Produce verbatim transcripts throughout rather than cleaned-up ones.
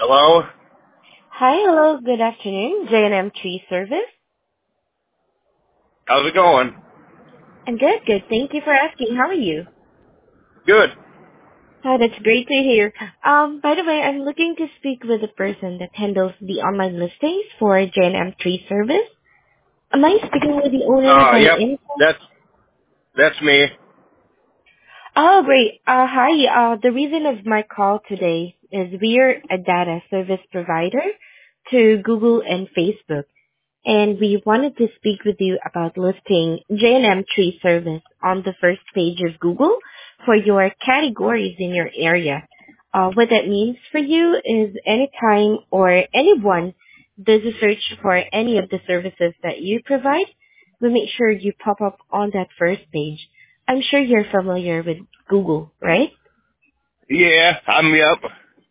Hello? Hi, hello, good afternoon, J and M Tree Service. How's it going? I'm good, good. Thank you for asking. How are you? Good. Hi, that's great to hear. Um, by the way, I'm looking to speak with the person that handles the online listings for J and M Tree Service. Am I speaking with the owner Uh, by yep. any? That's, that's me. Oh, great. Uh, hi. Uh, the reason of my call today is we're a data service provider to Google and Facebook, and we wanted to speak with you about listing J and M Tree Service on the first page of Google for your categories in your area. Uh, what that means for you is anytime or anyone does a search for any of the services that you provide, we make sure you pop up on that first page. I'm sure you're familiar with Google, right? Yeah, I'm yep.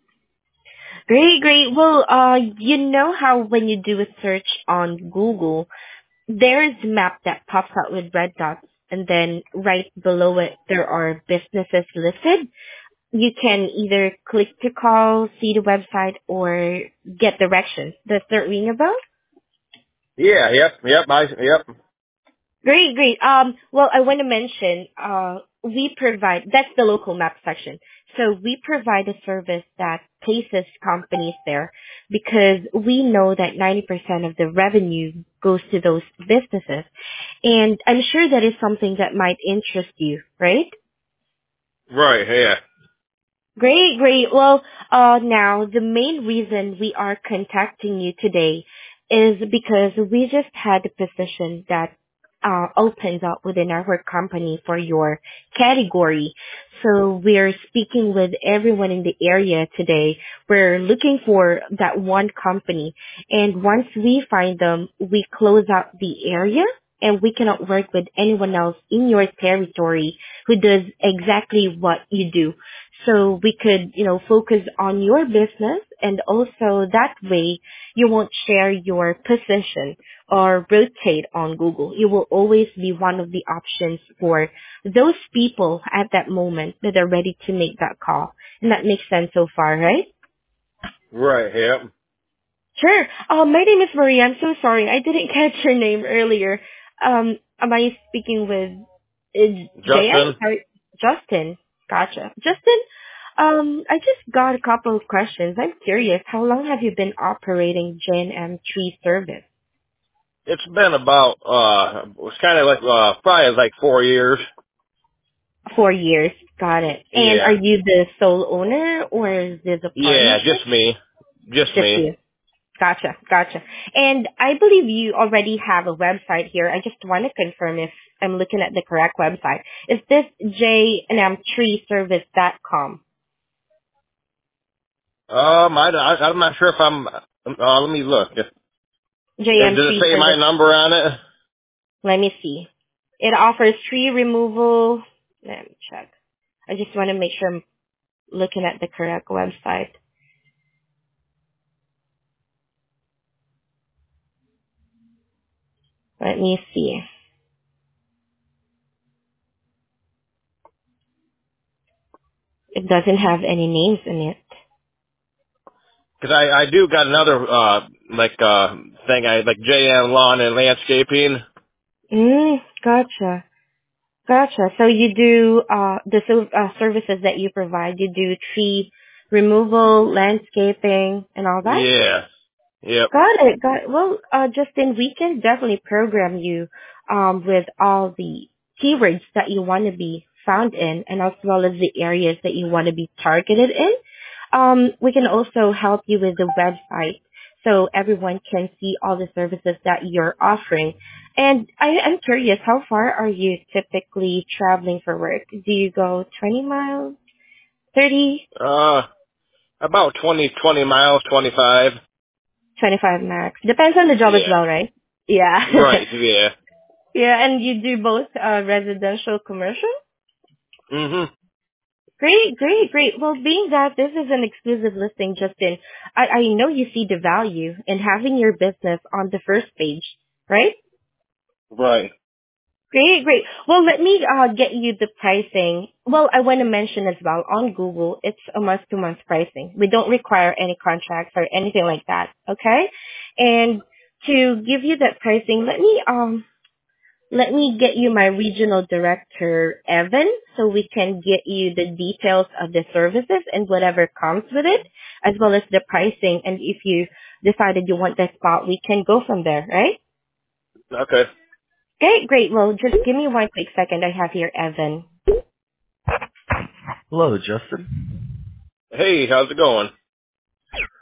Great, great. Well, uh, you know how when you do a search on Google, there is a map that pops out with red dots, and then right below it, there are businesses listed. You can either click to call, see the website, or get directions. Does that ring a bell? Yeah, yep, yep, I, yep. Great, great. Um, well, I want to mention, uh, we provide, that's the local map section. So we provide a service that places companies there because we know that ninety percent of the revenue goes to those businesses. And I'm sure that is something that might interest you, right? Right, yeah. Great, great. Well, uh, now the main reason we are contacting you today is because we just had a position that uh, opens up within our company for your category. So we're speaking with everyone in the area today. We're looking for that one company, and once we find them, we close out the area. And we cannot work with anyone else in your territory who does exactly what you do. So we could, you know, focus on your business, and also that way you won't share your position or rotate on Google. You will always be one of the options for those people at that moment that are ready to make that call. And that makes sense so far, right? Right, yep. Sure. Uh, my name is Maria. I'm so sorry. I didn't catch your name earlier. Um, am I speaking with uh, J M? Justin? Sorry, Justin. Gotcha. Justin, um, I just got a couple of questions. I'm curious. How long have you been operating J and M Tree Service? It's been about, uh, it's kind of like, uh, probably like four years. Four years. Got it. And are Yeah. you the sole owner or is this a Yeah, partnership? just me. Just Just me. you. Gotcha, gotcha. And I believe you already have a website here. I just want to confirm if I'm looking at the correct website. Is this j and m tree service dot com? Um, I, I, I'm not sure if I'm, uh, let me look. Does it say my jmtreeservice. number on it? Let me see. It offers tree removal. Let me check. I just want to make sure I'm looking at the correct website. Let me see. It doesn't have any names in it. Cause I, I do got another, uh, like, uh, thing, I, like J M Lawn and Landscaping. Mm, gotcha. Gotcha. So you do uh, the ser- uh, services that you provide. You do tree removal, landscaping, and all that. Yeah. Yep. Got it. Got it. Well, uh, Justin, we can definitely program you um, with all the keywords that you want to be found in, and as well as the areas that you want to be targeted in. Um, we can also help you with the website so everyone can see all the services that you're offering. And I, I'm curious, how far are you typically traveling for work? Do you go twenty miles, thirty, Uh, about twenty, twenty miles, twenty-five. twenty-five max? Depends on the job as Yeah. well, right? Yeah. Right, yeah. Yeah, and you do both uh, residential, commercial? hmm Great, great, great. Well, being that this is an exclusive listing, Justin, I, I know you see the value in having your business on the first page, right? Right. Great, great. Well, let me uh, get you the pricing. Well, I want to mention as well, on Google, it's a month-to-month pricing. We don't require any contracts or anything like that, okay? And to give you that pricing, let me um let me get you my regional director, Evan, so we can get you the details of the services and whatever comes with it, as well as the pricing. And if you decided you want that spot, we can go from there, right? Okay. Okay, great. Well, just give me one quick second. I have here Evan. Hello, Justin. Hey, how's it going?